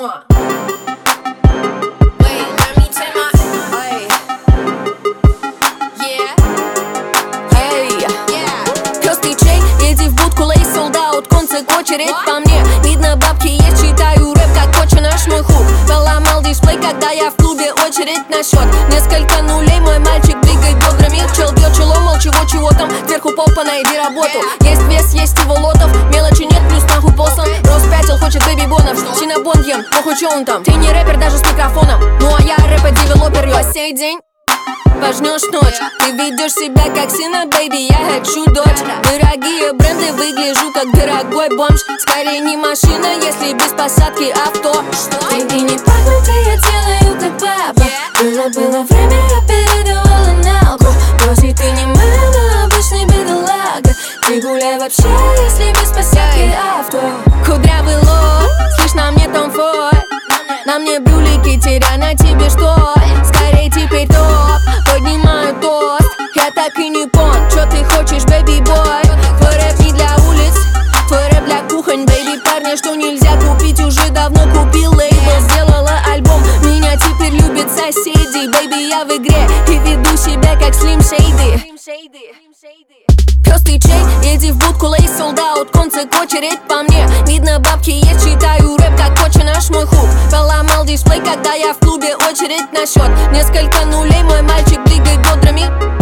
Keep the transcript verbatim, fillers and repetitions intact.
more. Wait, let me take my. Hey. Yeah. Hey. Yeah. Пёстый чей, иди в будку, лей солдаут, концерт, очередь по мне. Видно, бабки есть, читаю рэп, как отче наш мой хук. Поломал дисплей, когда я в клубе, очередь на счет. Несколько нулей, мой мальчик двигает бедрами. Чел бьет челом, мол, чего-чего там. Сверху попа, найди работу. Есть вес, есть его лотов, мелочи нет, плюс нахуй полсон. Рост пятел, хочет бэби-бонов. Синабон ем, похуй, чё он там. Ты не рэпер даже с микрофоном. Ну а я рэпер-девелопер, по сей день. Пожнешь ночь, ты ведешь себя как сына, бэйби, я хочу дочь. Дорогие бренды, выгляжу как дорогой бомж. Скорее не машина, если без посадки авто. Деньги не пахнут, и я делаю как папа. Было, было время, я передавала на алку. Бросить ты не мыла, обычный бедолага. Ты гуляй вообще, если без посадки авто. Кудрявый лоб, слышь, на мне Том Форд. На мне брюлики, теря на тебе что? Скорей теперь топ, поднимаю тост. Я так и не понял, чё ты хочешь, бэби-бой. Твой рэп не для улиц, твой рэп для кухонь, бэйби. Парня, что нельзя купить, уже давно купил лейбл. Сделала альбом, меня теперь любят соседи. Бэйби, я в игре и веду себя как Slim Shady. Пёстый чей, иди в будку, лей солдаут, концерт, очередь по мне. Видно, бабки есть, читаю рэп, как отче наш мой хук. Поломал дисплей, когда я в клубе, очередь на счет. Несколько нулей, мой мальчик двигает бедрами.